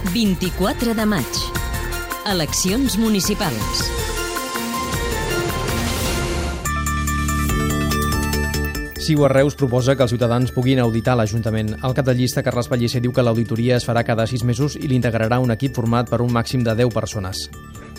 24 de maig. Eleccions municipals. CiU a Reus proposa que els ciutadans puguin auditar l'Ajuntament. El cap de llista, Carles Pellicer, diu que l'auditoria es farà cada 6 mesos i l'integrarà un equip format per un màxim de 10 persones.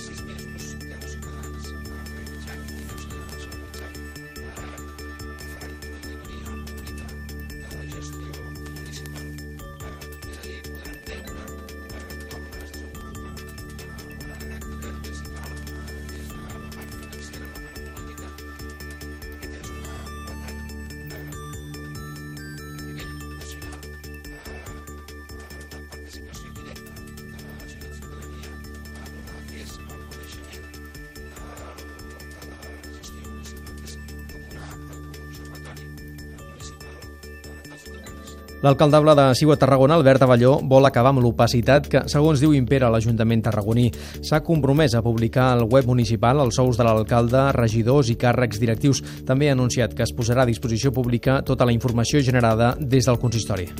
L'alcaldable de CiU a Tarragona, Albert Avelló, vol acabar amb l'opacitat que, segons diu, impera a l'Ajuntament tarragoní. S'ha compromès a publicar al web municipal els sous de l'alcalde, regidors i càrrecs directius. També ha anunciat que es posarà a disposició pública tota la informació generada des del consistori.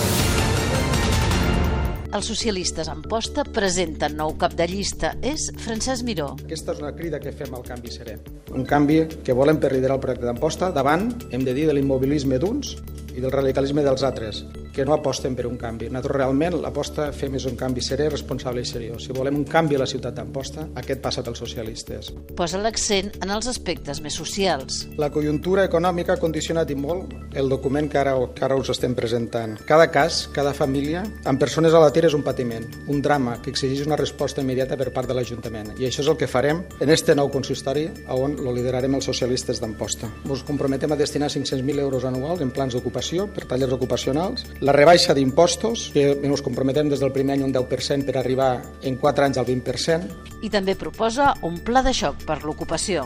Els socialistes en posta presenten nou cap de llista. És Francesc Miró. Aquesta és una crida que fem al canvi serè. Un canvi que volem per liderar el projecte d'Amposta davant, hem de dir, de l'immobilisme d'uns i del radicalisme dels altres, que no aposten per un canvi. Nosaltres realment l'aposta fem és un canvi serè, responsable i seriós. Si volem un canvi a la ciutat d'Amposta, aquest passa pels socialistes. Posa l'accent en els aspectes més socials. La conjuntura econòmica ha condicionat i molt el document que ara us estem presentant. Cada cas, cada família, amb persones a la tir és un patiment, un drama que exigeix una resposta immediata per part de l'Ajuntament. I això és el que farem en este nou consistori, on lo liderarem els socialistes d'Amposta. Ens comprometem a destinar 500.000 euros anuals en plans d'ocupació, per tallers ocupacionals, la rebaixa d'impostos, que ens comprometem des del primer any un 10% per arribar en 4 anys al 20%. I també proposa un pla de xoc per l'ocupació.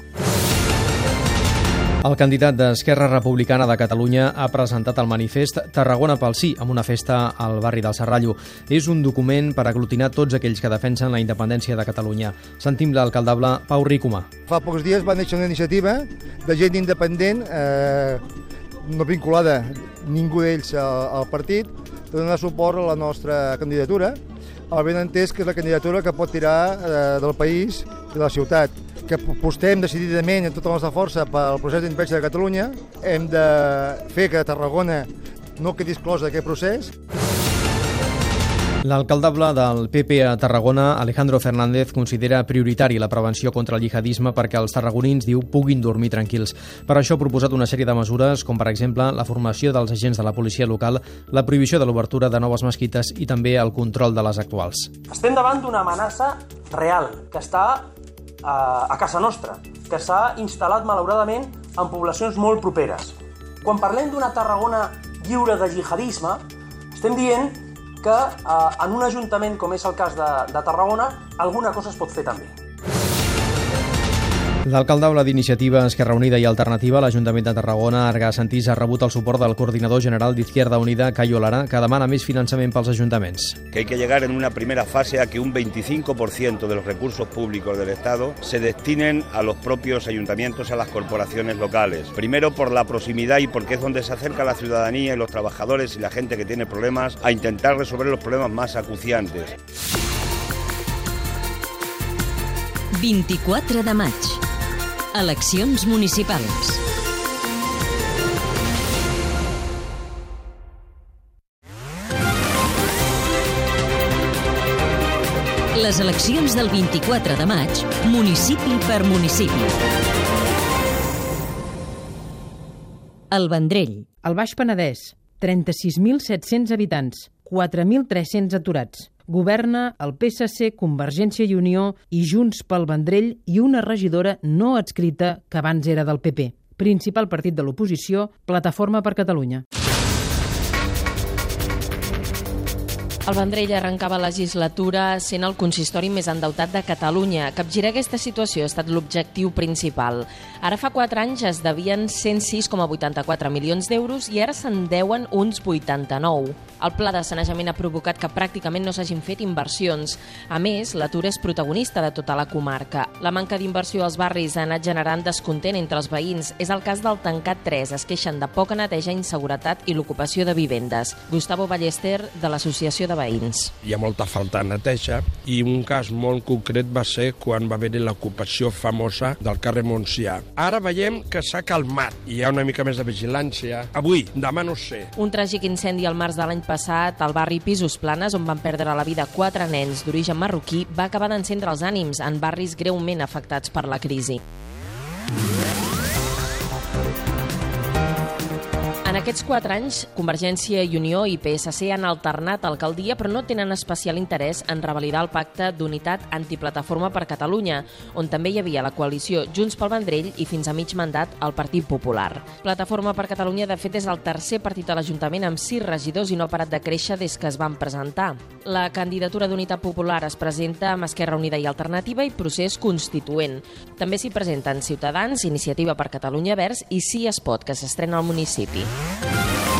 El candidat d'Esquerra Republicana de Catalunya ha presentat el manifest Tarragona pel sí, amb una festa al barri del Serrallo. És un document per aglutinar tots aquells que defensen la independència de Catalunya. Sentim l'alcaldable Pau Ricomà. Fa pocs dies va néixer una iniciativa de gent independent, no vinculada ningú d'ells al partit, per donar suport a la nostra candidatura, el ben entès que és la candidatura que pot tirar del país i de la ciutat, que apostem decididament en tota la nostra força pel procés d'independència de Catalunya. Hem de fer que Tarragona no quedi exclosa d'aquest procés. L'alcaldable del PP a Tarragona, Alejandro Fernández, considera prioritari la prevenció contra el jihadisme perquè els tarragonins, diu, puguin dormir tranquils. Per això ha proposat una sèrie de mesures, com per exemple la formació dels agents de la policia local, la prohibició de l'obertura de noves mesquites i també el control de les actuals. Estem davant d'una amenaça real, que està a casa nostra, que s'ha instal·lat malauradament en poblacions molt properes. Quan parlem d'una Tarragona lliure de jihadisme, estem dient que en un ajuntament com és el cas de Tarragona, alguna cosa es pot fer també. L'alcaldable d'Iniciativa Esquerra Unida i Alternativa a l'Ajuntament de Tarragona, Argà Santís, ha rebut el suport del coordinador general d'Izquierda Unida, Cayo Lara, que demana més finançament pels ajuntaments. Que hay que llegar en una primera fase a que un 25% de los recursos públicos del Estado se destinen a los propios ayuntamientos, a las corporaciones locales. Primero por la proximidad y porque es donde se acerca la ciudadanía y los trabajadores y la gente que tiene problemas a intentar resolver los problemas más acuciantes. 24 de maig. Eleccions municipals. Les eleccions del 24 de maig, municipi per municipi. El Vendrell. El Baix Penedès, 36.700 habitants, 4.300 aturats. Governa el PSC, Convergència i Unió i Junts pel Vendrell i una regidora no adscrita que abans era del PP. Principal partit de l'oposició, Plataforma per Catalunya. El Vendrell arrencava legislatura sent el consistori més endeutat de Catalunya. Capgirar aquesta situació ha estat l'objectiu principal. Ara fa 4 anys es devien 106,84 milions d'euros i ara se'n deuen uns 89. El pla de sanejament ha provocat que pràcticament no s'hagin fet inversions. A més, l'atur és protagonista de tota la comarca. La manca d'inversió als barris ha anat generant descontent entre els veïns. És el cas del Tancat 3. Es queixen de poca neteja, inseguretat i l'ocupació de vivendes. Gustavo Ballester, de l'Associació de Veïns. Hi ha molta falta de neteja i un cas molt concret va ser quan va haver-hi l'ocupació famosa del carrer Montsià. Ara veiem que s'ha calmat i hi ha una mica més de vigilància. Avui, demà no sé. Un tràgic incendi al març de l'any passat al barri Pisos Planes, on van perdre la vida 4 nens d'origen marroquí, va acabar d'encendre els ànims en barris greument afectats per la crisi. En aquests 4 anys, Convergència i Unió i PSC han alternat alcaldia, però no tenen especial interès en revalidar el pacte d'unitat antiplataforma per Catalunya, on també hi havia la coalició Junts pel Vendrell i fins a mig mandat el Partit Popular. Plataforma per Catalunya, de fet, és el tercer partit a l'Ajuntament amb 6 regidors i no ha parat de créixer des que es van presentar. La candidatura d'Unitat Popular es presenta amb Esquerra Unida i Alternativa i Procés Constituent. També s'hi presenten Ciutadans, Iniciativa per Catalunya Verds i Sí es pot, que s'estrena al municipi.